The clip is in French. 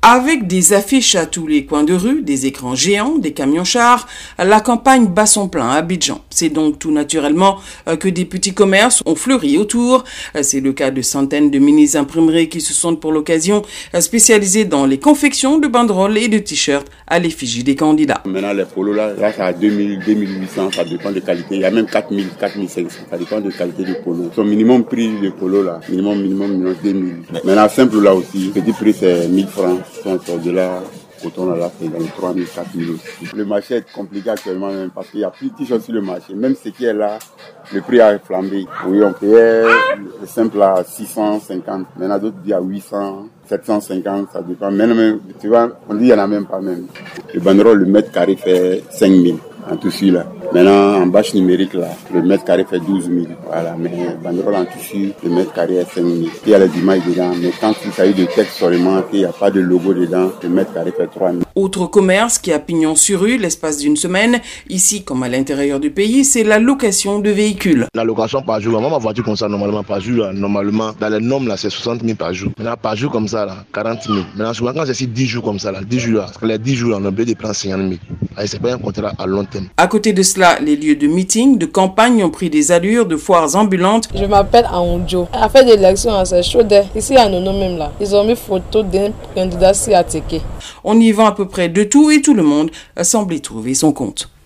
Avec des affiches à tous les coins de rue, des écrans géants, des camions-chars, la campagne bat son plein à Abidjan. C'est donc tout naturellement que des petits commerces ont fleuri autour. C'est le cas de centaines de mini-imprimeries qui se sont pour l'occasion spécialisées dans les confections de banderoles et de t-shirts à l'effigie des candidats. Maintenant les polos là c'est à 2000, 2800, ça dépend de qualité. Il y a même 4000, 4500, ça dépend de qualité du polo. Son minimum prix de polo là, minimum 2000. Maintenant simple là aussi, petit prix c'est 1000 francs. De là, coton là, c'est dans les 3000, 4000 aussi. Le marché est compliqué actuellement même parce qu'il y a plus de t-shirts sur le marché. Même ce qui est là, le prix a flambé. Oui, on payait le simple à 650. Maintenant d'autres disent à 800, 750, ça dépend. Même, tu vois, on dit qu'il n'y en a même pas même. Le banderole, le mètre carré fait 5000 en tissu là. Maintenant, en bâche numérique, là, le mètre carré fait 12 000. Voilà, mais banderole en tissu, le mètre carré est 5 000. Il y a les images dedans, mais quand il s'agit de texte seulement, qu'il n'y a pas de logo dedans, le mètre carré fait 3 000. Autre commerce qui a pignon sur rue l'espace d'une semaine, ici comme à l'intérieur du pays, c'est la location de véhicules. La location par jour, moi ma voiture comme ça, normalement par jour, là, normalement, dans les normes, là, c'est 60 000 par jour. Maintenant, par jour comme ça, là, 40 000. Maintenant, souvent, quand c'est 10 jours comme ça, là, 10 jours, là, parce que les 10 jours, là, on a besoin de prendre 50 000. C'est pas un contrat à long terme. À côté de cela, les lieux de meeting, de campagne ont pris des allures de foires ambulantes. Je m'appelle Aoundjo. À faire des élections, c'est chaud. Ici à Nono même là, ils ont mis photo d'un candidat si attaqué. On y vend à peu près de tout et tout le monde semble y trouver son compte.